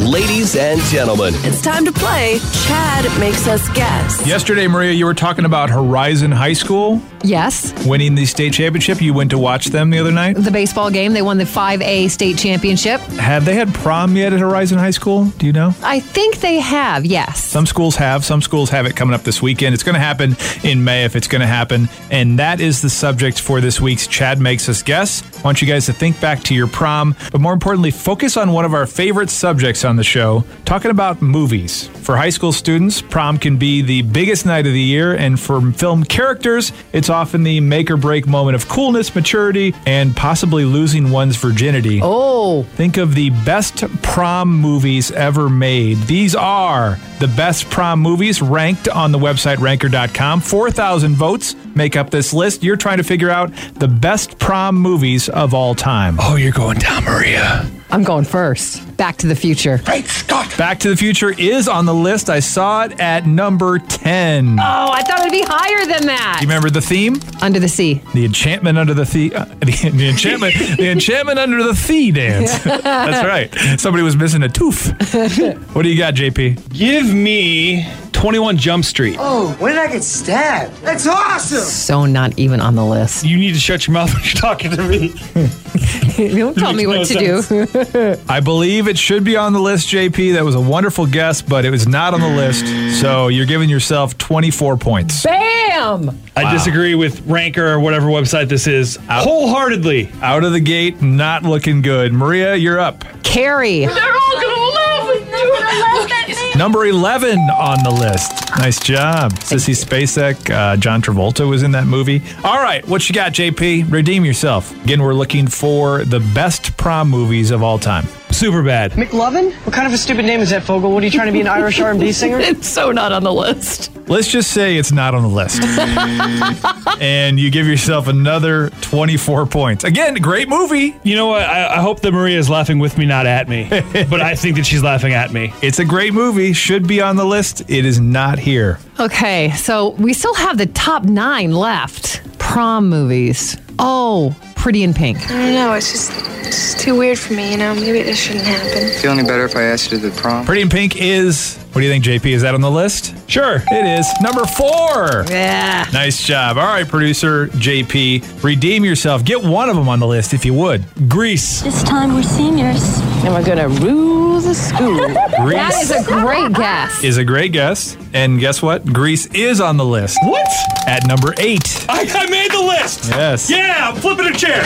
Ladies and gentlemen, It's time to play Chad Makes Us Guess. Yesterday, Maria, you were talking about Horizon High School Yes. winning the state championship. You went to watch them the other night. The baseball game, they won the 5A state championship. Have they had prom yet at Horizon High School? Do you know? I think they have, yes. Some schools have. Some schools have it coming up this weekend. It's going to happen in May if it's going to happen. And that is the subject for this week's Chad Makes Us Guess. I want you guys to think back to your prom, but more importantly, focus on one of our favorite subjects on the show, talking about movies. For high school students, prom can be the biggest night of the year, and for film characters, it's often the make or break moment of coolness, maturity, and possibly losing one's virginity. Oh. Think of the best prom movies ever made. These are the best prom movies ranked on the website ranker.com. 4,000 votes make up this list. You're trying to figure out the best prom movies of all time. Oh, you're going down, Maria. I'm going first. Back to the Future. Right, Scott. Back to the Future is on the list. I saw it at number 10. Oh, I thought it'd be higher than that. You remember the theme? Under the Sea. The enchantment under the the enchantment under the sea dance. That's right. Somebody was missing a tooth. What do you got, JP? Give me 21 Jump Street. Oh, when did I get stabbed? That's awesome! So not even on the list. You need to shut your mouth when you're talking to me. Don't tell me what to do. I believe it should be on the list, JP. That was a wonderful guess, but it was not on the list. So you're giving yourself 24 points. Bam! I disagree with Ranker or whatever website this is wholeheartedly. Out of the gate, not looking good. Maria, you're up. Carrie. They're all gonna laugh at me. Number 11 on the list. Nice job. Sissy Spacek, John Travolta was in that movie. All right, what you got, JP? Redeem yourself. Again, we're looking for the best prom movies of all time. Super bad. McLovin? What kind of a stupid name is that, Fogel? What are you trying to be, an Irish R&B singer? It's so not on the list. Let's just say it's not on the list. And you give yourself another 24 points. Again, great movie. You know what? I hope that Maria is laughing with me, not at me. But I think that she's laughing at me. It's a great movie. Should be on the list. It is not here. Okay, so we still have the top 9 left. Prom movies. Oh, Pretty in Pink. I don't know, it's just too weird for me, you know? Maybe this shouldn't happen. Feel any better if I asked you to the prom? Pretty in Pink is... What do you think, JP? Is that on the list? Sure. It is. Number 4. Yeah. Nice job. All right, producer JP. Redeem yourself. Get one of them on the list if you would. Grease. This time we're seniors. And we're gonna rule the school. Grease That is a great guess. is a great guess. And guess what? Grease is on the list. What? At number 8. I made the list. Yes. Yeah, I'm flipping a chair.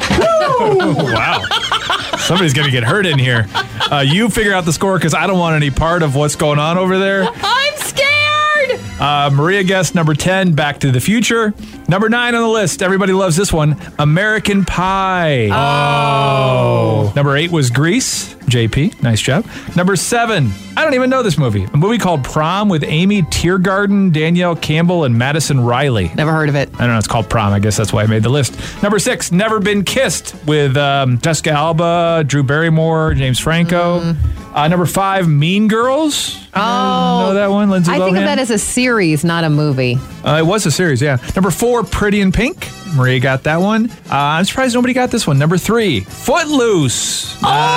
Wow. Somebody's going to get hurt in here. You figure out the score because I don't want any part of what's going on over there. I'm scared. Maria guessed number 10, Back to the Future. Number 9 on the list. Everybody loves this one. American Pie. Oh. Number 8 was Grease. JP, nice job. Number 7, I don't even know this movie. A movie called Prom with Amy Tiergarten, Danielle Campbell, and Madison Riley. Never heard of it. I don't know, it's called Prom. I guess that's why I made the list. Number 6, Never Been Kissed with Jessica Alba, Drew Barrymore, James Franco. Number 5, Mean Girls. Know that one? Lindsay Lohan? I think of that as a series, not a movie. It was a series, yeah. Number 4, Pretty in Pink. Maria got that one. I'm surprised nobody got this one. Number 3, Footloose.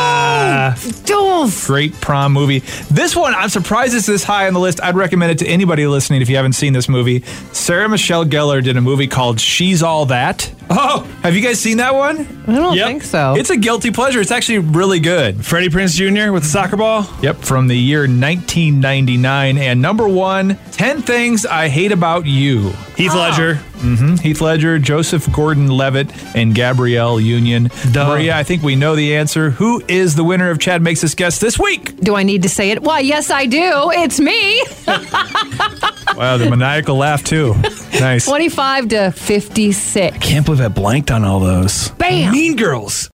Great prom movie. This one, I'm surprised it's this high on the list. I'd recommend it to anybody listening if you haven't seen this movie. Sarah Michelle Gellar did a movie called She's All That. Oh, have you guys seen that one? I don't Yep. think so. It's a guilty pleasure. It's actually really good. Freddie Prinze Jr. with the soccer ball. Yep, from the year 1999. And number 1, 10 Things I Hate About You. Heath Ledger. Heath Ledger, Joseph Gordon-Levitt, and Gabrielle Union. Duh. Maria, I think we know the answer. Who is the winner of Chad Makes Us Guess this week? Do I need to say it? Why, yes, I do. It's me. Wow, the maniacal laugh, too. Nice. 25 to 56. Can't believe I blanked on all those. Bam. Mean Girls.